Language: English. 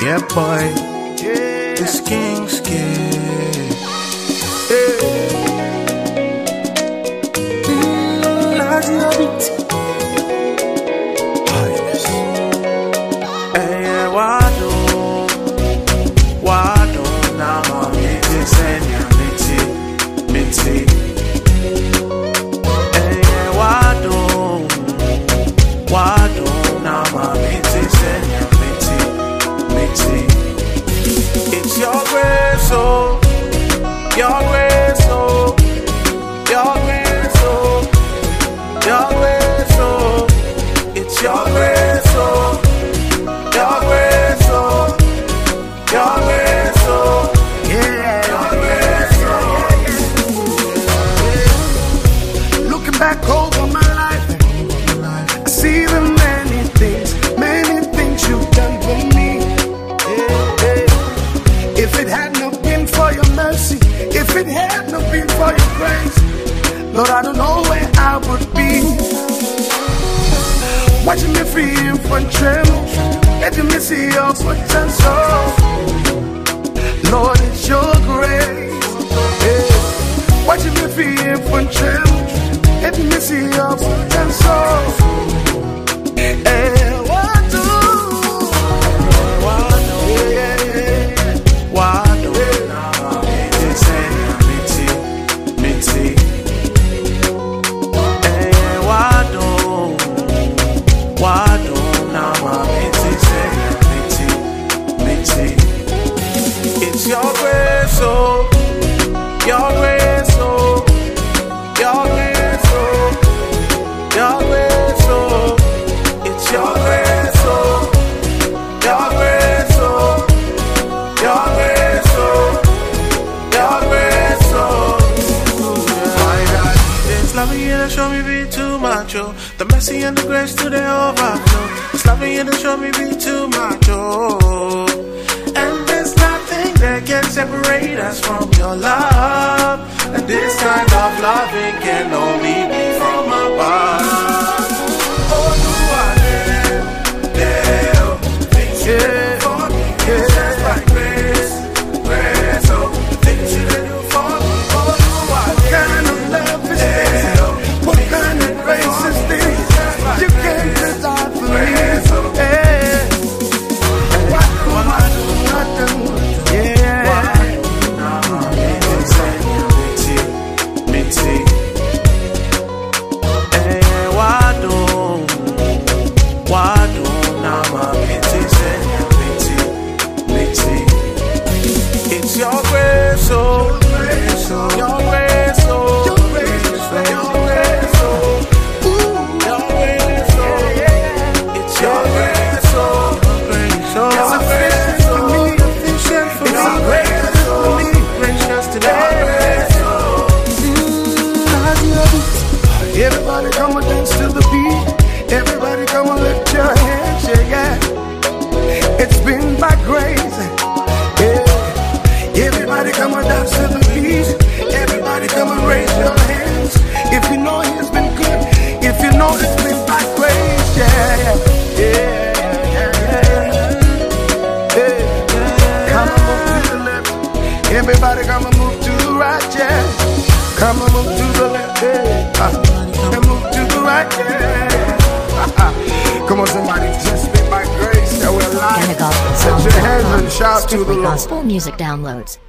Yeah, boy. Yeah. This King Skid. Hey. Lazio beat. Highness. Hey, wado, na miti senya miti. Hey, wado, na miti senya miti. It's your grace, oh, your grace, oh, your grace, oh, your grace, oh. It's your grace, oh, your grace, oh, your grace, oh, yeah, your grace, oh. Looking back over my life, I see the many things you've done for me. If it had not been for your mercy, if it had not been for your grace, Lord, I don't know where I would be. Watching me free from trouble, letting me see your potential. Lord, it's your grace. Yeah. Watching me free from trouble, letting me see your potential. Yeah. It's your grace, oh, your grace, oh, your grace, oh, your grace, oh. It's your grace, oh, your grace, oh, your grace, oh, your grace, oh. My God, it's loving you to show me be too much, oh. The mercy and the grace to the overflow. It's loving you to show me be too much, oh. And there's nothing that can separate us from your love. And this kind of loving can only be from above. Oh, do I live? Things you do for me, it's just like grace, oh, things you do for me. Oh, do I live? What kind of love is this? What kind of grace is this? You came to die for me. It's your grace, oh, your grace, oh, your grace, oh, your grace, oh, your grace, oh. It's your grace, oh, your grace, oh, sufficient for me, gracious to grace, oh. Everybody come and dance to the beat. Everybody come and lift your hands, yeah. It's been by grace, yeah. Everybody come and dance to the beat. Everybody come and raise your hands. If you know He's been good, if you know it's been by grace, yeah. Come and move to the left. Everybody come and move to the right, yeah. Come and move to the left, yeah. And move to the right, yeah. Come on, somebody, just been by grace that we're alive. Set your hands and shout to the Lord. Gospel music downloads.